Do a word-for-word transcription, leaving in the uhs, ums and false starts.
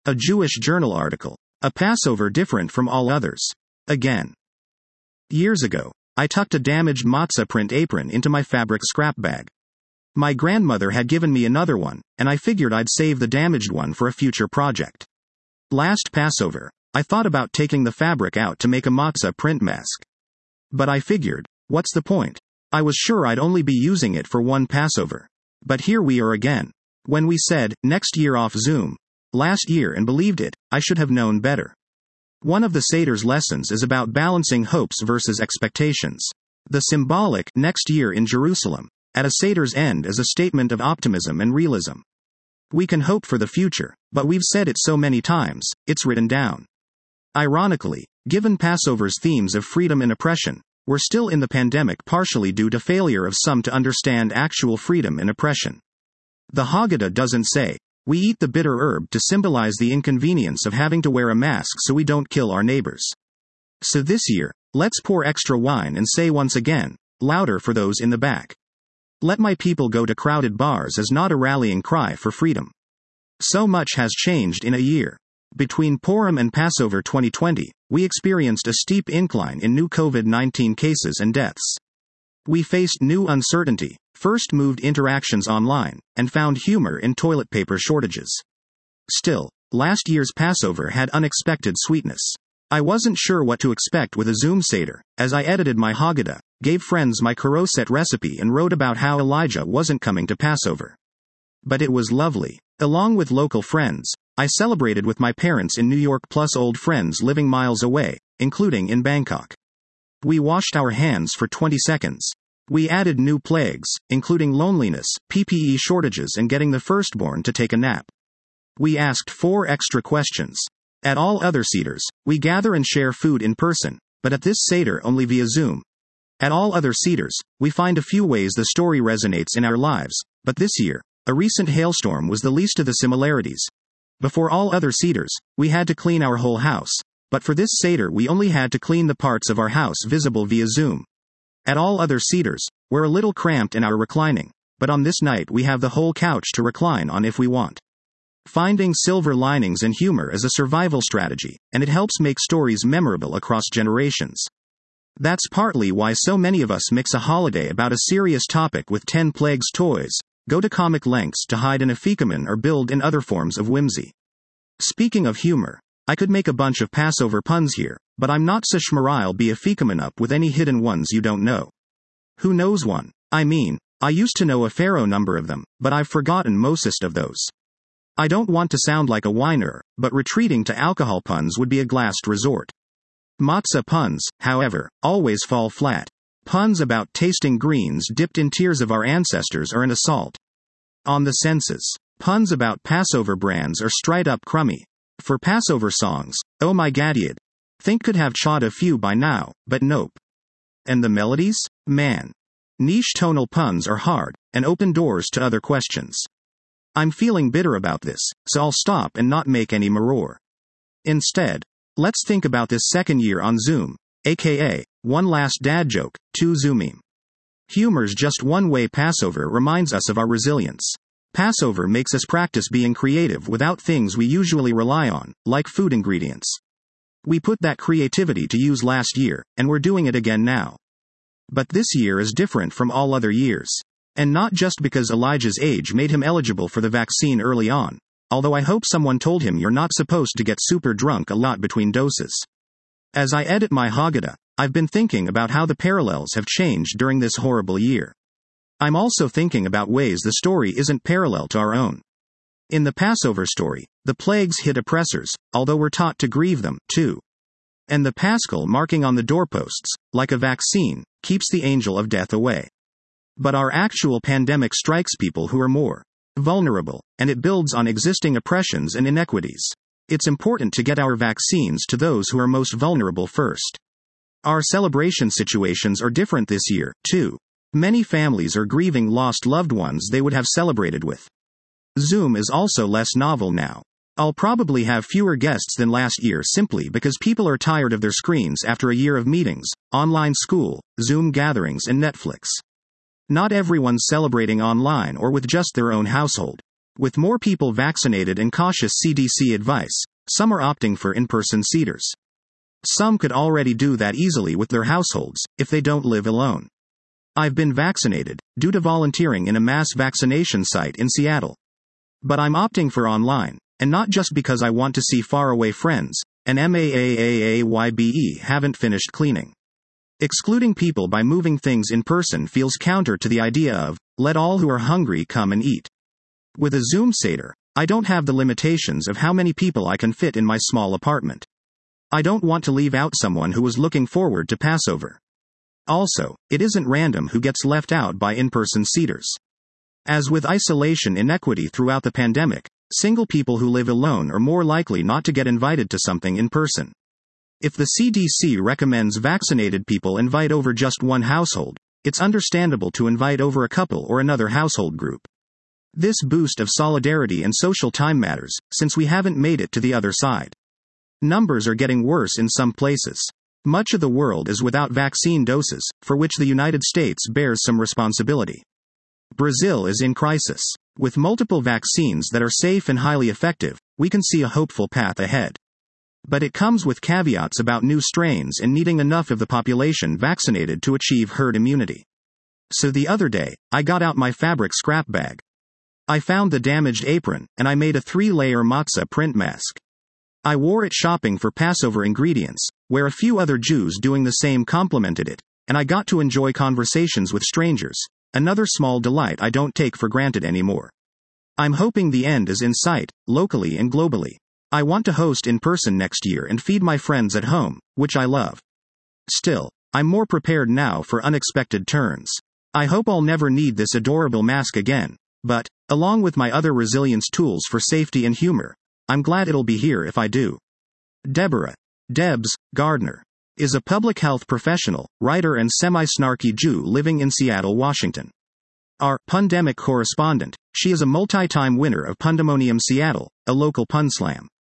A Jewish journal article. A Passover different from all others. Again. Years ago, I tucked a damaged matzah print apron into my fabric scrap bag. My grandmother had given me another one, and I figured I'd save the damaged one for a future project. Last Passover, I thought about taking the fabric out to make a matzah print mask. But I figured, what's the point? I was sure I'd only be using it for one Passover. But here we are again. When we said, next year off Zoom, last year and believed it, I should have known better. One of the Seder's lessons is about balancing hopes versus expectations. The symbolic next year in Jerusalem at a Seder's end is a statement of optimism and realism. We can hope for the future, but we've said it so many times, it's written down. Ironically, given Passover's themes of freedom and oppression, we're still in the pandemic partially due to failure of some to understand actual freedom and oppression. The Haggadah doesn't say, we eat the bitter herb to symbolize the inconvenience of having to wear a mask so we don't kill our neighbors. So this year, let's pour extra wine and say once again, louder for those in the back. Let my people go to crowded bars is not a rallying cry for freedom. So much has changed in a year. Between Purim and Passover twenty twenty, we experienced a steep incline in new COVID nineteen cases and deaths. We faced new uncertainty, first moved interactions online, and found humor in toilet paper shortages. Still, last year's Passover had unexpected sweetness. I wasn't sure what to expect with a Zoom Seder, as I edited my Haggadah, gave friends my Karoset recipe and wrote about how Elijah wasn't coming to Passover. But it was lovely. Along with local friends, I celebrated with my parents in New York plus old friends living miles away, including in Bangkok. We washed our hands for twenty seconds. We added new plagues, including loneliness, P P E shortages and getting the firstborn to take a nap. We asked four extra questions. At all other Seders, we gather and share food in person, but at this Seder only via Zoom. At all other Seders, we find a few ways the story resonates in our lives, but this year, a recent hailstorm was the least of the similarities. Before all other Seders, we had to clean our whole house, but for this Seder we only had to clean the parts of our house visible via Zoom. At all other Seders, we're a little cramped in our reclining, but on this night we have the whole couch to recline on if we want. Finding silver linings and humor is a survival strategy, and it helps make stories memorable across generations. That's partly why so many of us mix a holiday about a serious topic with ten plagues toys, go to comic lengths to hide an afikoman or build in other forms of whimsy. Speaking of humor, I could make a bunch of Passover puns here, but I'm not so schmar I'll be afikoman up with any hidden ones you don't know. Who knows one? I mean, I used to know a pharaoh number of them, but I've forgotten mostest of those. I don't want to sound like a whiner, but retreating to alcohol puns would be a last resort. Matzah puns, however, always fall flat. Puns about tasting greens dipped in tears of our ancestors are an assault on the senses. Puns about Passover brands are straight up crummy. For Passover songs, oh my gadiad, think could have chawed a few by now, but nope. And the melodies? Man. Niche tonal puns are hard, and open doors to other questions. I'm feeling bitter about this, so I'll stop and not make any maror. Instead, let's think about this second year on Zoom, aka, one last dad joke, two Zoomeme. Humor's just one way Passover reminds us of our resilience. Passover makes us practice being creative without things we usually rely on, like food ingredients. We put that creativity to use last year, and we're doing it again now. But this year is different from all other years. And not just because Elijah's age made him eligible for the vaccine early on, although I hope someone told him you're not supposed to get super drunk a lot between doses. As I edit my Haggadah, I've been thinking about how the parallels have changed during this horrible year. I'm also thinking about ways the story isn't parallel to our own. In the Passover story, the plagues hit oppressors, although we're taught to grieve them, too. And the Paschal marking on the doorposts, like a vaccine, keeps the angel of death away. But our actual pandemic strikes people who are more vulnerable, and it builds on existing oppressions and inequities. It's important to get our vaccines to those who are most vulnerable first. Our celebration situations are different this year, too. Many families are grieving lost loved ones they would have celebrated with. Zoom is also less novel now. I'll probably have fewer guests than last year simply because people are tired of their screens after a year of meetings, online school, Zoom gatherings and Netflix. Not everyone's celebrating online or with just their own household. With more people vaccinated and cautious C D C advice, some are opting for in-person seaters. Some could already do that easily with their households, if they don't live alone. I've been vaccinated, due to volunteering in a mass vaccination site in Seattle. But I'm opting for online, and not just because I want to see faraway friends, and MAAAAYBE haven't finished cleaning. Excluding people by moving things in person feels counter to the idea of, let all who are hungry come and eat. With a Zoom Seder, I don't have the limitations of how many people I can fit in my small apartment. I don't want to leave out someone who was looking forward to Passover. Also, it isn't random who gets left out by in-person seaters. As with isolation inequity throughout the pandemic, single people who live alone are more likely not to get invited to something in person. If the C D C recommends vaccinated people invite over just one household, it's understandable to invite over a couple or another household group. This boost of solidarity and social time matters, since we haven't made it to the other side. Numbers are getting worse in some places. Much of the world is without vaccine doses, for which the United States bears some responsibility. Brazil is in crisis. With multiple vaccines that are safe and highly effective, we can see a hopeful path ahead. But it comes with caveats about new strains and needing enough of the population vaccinated to achieve herd immunity. So the other day, I got out my fabric scrap bag. I found the damaged apron, and I made a three-layer matzah print mask. I wore it shopping for Passover ingredients, where a few other Jews doing the same complimented it, and I got to enjoy conversations with strangers, another small delight I don't take for granted anymore. I'm hoping the end is in sight, locally and globally. I want to host in person next year and feed my friends at home, which I love. Still, I'm more prepared now for unexpected turns. I hope I'll never need this adorable mask again, but, along with my other resilience tools for safety and humor, I'm glad it'll be here if I do. Deborah, Debs, Gardner, is a public health professional, writer and semi-snarky Jew living in Seattle, Washington. Our Pundemic correspondent, she is a multi-time winner of Pundemonium Seattle, a local pun slam.